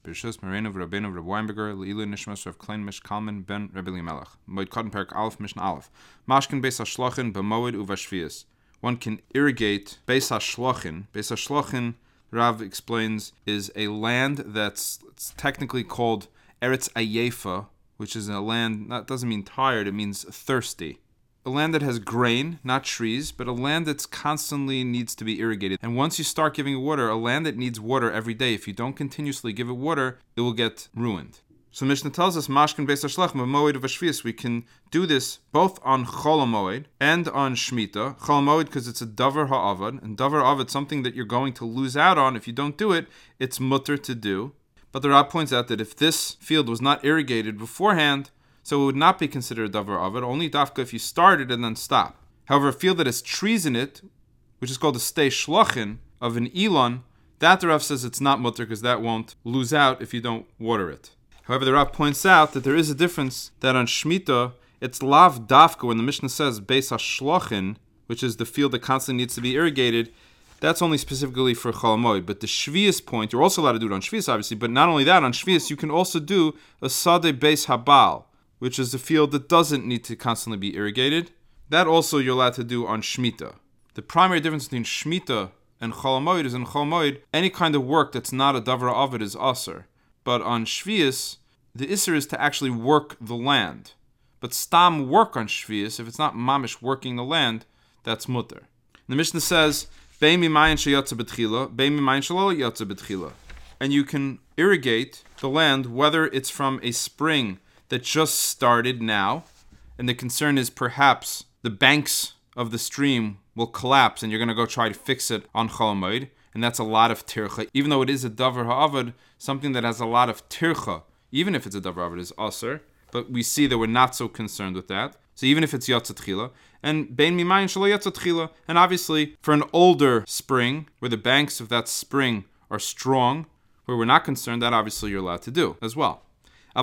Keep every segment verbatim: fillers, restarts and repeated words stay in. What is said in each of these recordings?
B'Rishus Moreno v'Rabbeinu v'Rab Weinberger Le'ilu Nishmas Rav Klein Mish Kalman ben Rebbe Elimelech. Moed Cotton Perk Aleph Mishnah Aleph. Mashkin Beis HaShlochin b'Moed u'Vashvius. One can irrigate Beis HaShlochin. Beis HaShlochin, Rav explains, is a land that's it's technically called Eretz Ayefa, which is a land, that doesn't mean tired, it means thirsty. A land that has grain, not trees, but a land that's constantly needs to be irrigated. And once you start giving it water, a land that needs water every day, if you don't continuously give it water, it will get ruined. So Mishnah tells us, Mashkin Beis HaShlochin b'Moed u'Vashvius, we can do this both on Chol HaMoed and on Shemitah. Chol HaMoed because it's a davar ha'avad, and davar ha'avad, something that you're going to lose out on if you don't do it, it's mutter to do. But the Rab points out that if this field was not irrigated beforehand, so it would not be considered a davar ha'avad, only dafka if you started and then stop. However, a field that has trees in it, which is called a stei shlochin of an elon, that the Rav says it's not mutter because that won't lose out if you don't water it. However, the Rav points out that there is a difference that on Shemitah, it's lav dafka, when the Mishnah says Beis HaShlochin, which is the field that constantly needs to be irrigated, that's only specifically for Chol HaMoed. But the Shvius point, you're also allowed to do it on Shvius, obviously, but not only that, on Shvius, you can also do a Sadeh Beis Habal, which is a field that doesn't need to constantly be irrigated. That also you're allowed to do on Shemitah. The primary difference between Shemitah and Chol HaMoed is in Chol HaMoed, any kind of work that's not a davar ha'avad is aser. But on Shvius, the Isser is to actually work the land. But stam work on Shvius, if it's not mamish working the land, that's mutter. The Mishnah says, Bein mimayin sheyatza b'tchila, bein mimayin shelo yatza b'tchila. And you can irrigate the land whether it's from a spring that just started now, and the concern is perhaps the banks of the stream will collapse and you're going to go try to fix it on Chol HaMoed, and that's a lot of tircha. Even though it is a davar ha'avad, something that has a lot of tircha, even if it's a davar ha'avad, is aser, but we see that we're not so concerned with that. So even if it's yatza tchila, and bein mimayin shelo yatza tchila, and obviously for an older spring, where the banks of that spring are strong, where we're not concerned, that obviously you're allowed to do as well. But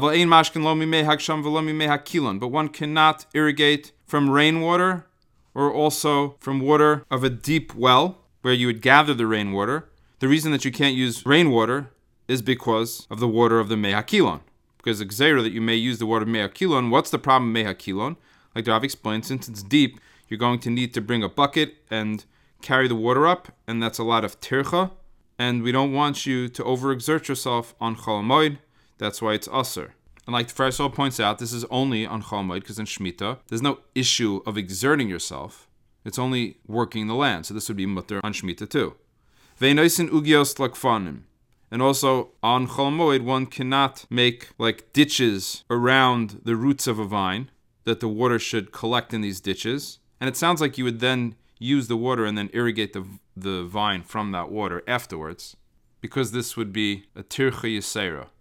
one cannot irrigate from rainwater or also from water of a deep well where you would gather the rainwater. The reason that you can't use rainwater is because of the water of the Mei HaKilon. Because the gzeira that you may use the water of Mei HaKilon, what's the problem with Mei HaKilon? Like the Rav explained, since it's deep, you're going to need to bring a bucket and carry the water up, and that's a lot of tircha, and we don't want you to overexert yourself on Chol HaMoed. That's why it's aser. And like the Farisol points out, this is only on Chol HaMoed, because in Shemitah, there's no issue of exerting yourself. It's only working the land. So this would be mutter on Shemitah too. Ve'noisin ugios lakfanim. And also on Chol HaMoed, one cannot make like ditches around the roots of a vine, that the water should collect in these ditches. And it sounds like you would then use the water and then irrigate the, the vine from that water afterwards, because this would be a tircha yisera.